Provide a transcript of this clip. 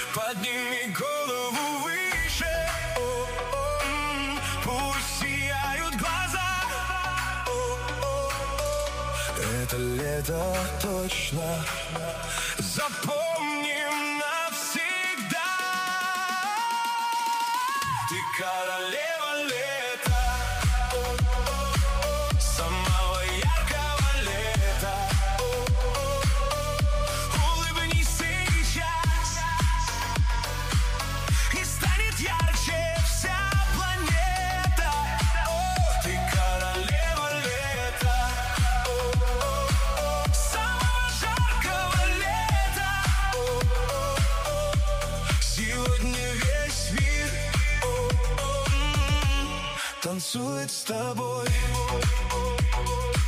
Подними голову выше, пусть сияют глаза. Это лето точно запомним навсегда. Ты королева лета, самого яркого лета. Улыбнись сейчас, и станет ярче вся планета. Ты королева лета, самого жаркого лета. Сегодня весь мир танцует с тобой.